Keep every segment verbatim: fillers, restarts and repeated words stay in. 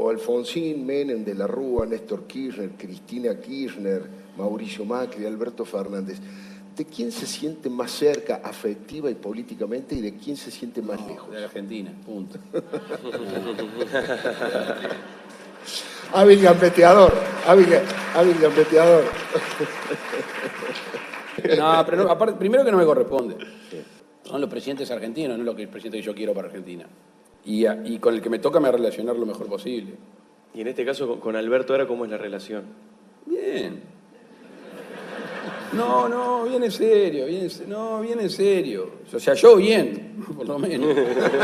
Alberto Alfonsín, Menem, De la Rúa, Néstor Kirchner, Cristina Kirchner, Mauricio Macri, Alberto Fernández, ¿de quién se siente más cerca, afectiva y políticamente, y de quién se siente más no, lejos? De la Argentina, punto. Hábil gambeteador, hábil, hábil gambeteador. No, pero no, aparte, primero que no me corresponde. Son los presidentes argentinos, no lo que el presidente que yo quiero para Argentina. Y, a, y con el que me toca me relacionar lo mejor posible. Y en este caso con, con Alberto ahora, ¿cómo es la relación? Bien. No, no, bien en serio, bien en, no, bien en serio. O sea, yo bien, por lo menos.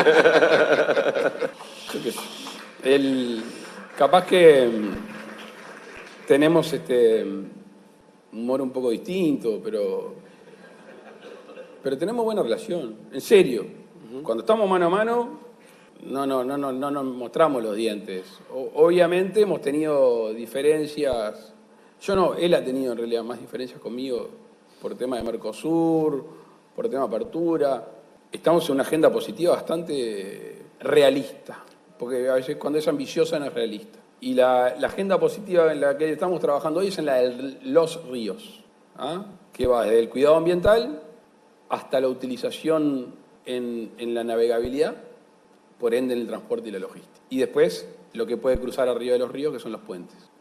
El, capaz que tenemos este humor un poco distinto, pero, pero tenemos buena relación, en serio. Uh-huh. Cuando estamos mano a mano, no, no, no, no, no nos mostramos los dientes. O, obviamente hemos tenido diferencias. Yo no, él ha tenido en realidad más diferencias conmigo por tema de Mercosur, por tema de apertura. Estamos en una agenda positiva bastante realista, porque a veces cuando es ambiciosa no es realista. Y la, la agenda positiva en la que estamos trabajando hoy es en la de los ríos, ¿ah? Que va desde el cuidado ambiental hasta la utilización en, en la navegabilidad, por ende en el transporte y la logística. Y después lo que puede cruzar arriba de los ríos, que son los puentes.